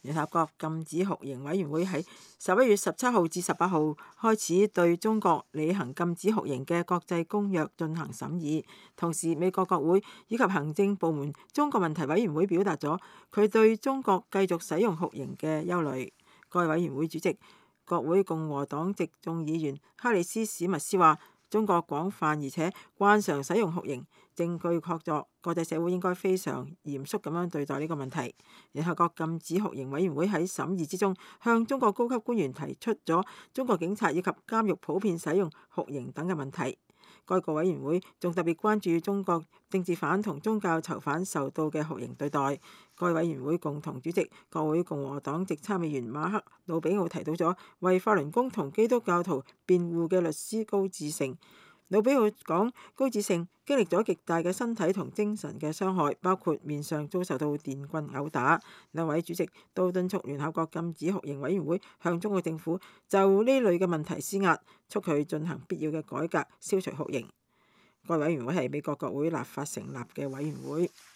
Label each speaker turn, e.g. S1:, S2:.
S1: 聯合國禁止酷刑委員會喺11月17號至18號開始對中國履行禁止酷刑嘅國際公約進行審議。同時，美國國會以及行政部門中國問題委員會表達咗佢對中國繼續使用酷刑嘅憂慮。該委員會主席、國會共和黨籍眾議員克里斯史密斯話：中國廣泛而且慣常使用酷刑，證據確鑿，國際社會應該非常嚴肅咁樣對待呢個問題。聯合國禁止酷刑委員會喺審議之中，向中國高級官員提出咗中國警察以及監獄普遍使用酷刑等嘅問題。該個委員會仲特別關注中國政治犯同宗教囚犯受到嘅酷刑對待。該委員會共同主席、國會共和黨籍參議員馬克魯比奧提到咗為法輪功同基督教徒辯護嘅律師高志勝。魯比奧講，高志勝經歷咗極大嘅身體同精神嘅傷害，包括面上遭受到電棍毆打。兩位主席都敦促聯合國禁止酷刑委員會向中國政府就呢類嘅問題施壓，促佢進行必要嘅改革，消除酷刑。該委員會係美國國會立法成立嘅委員會。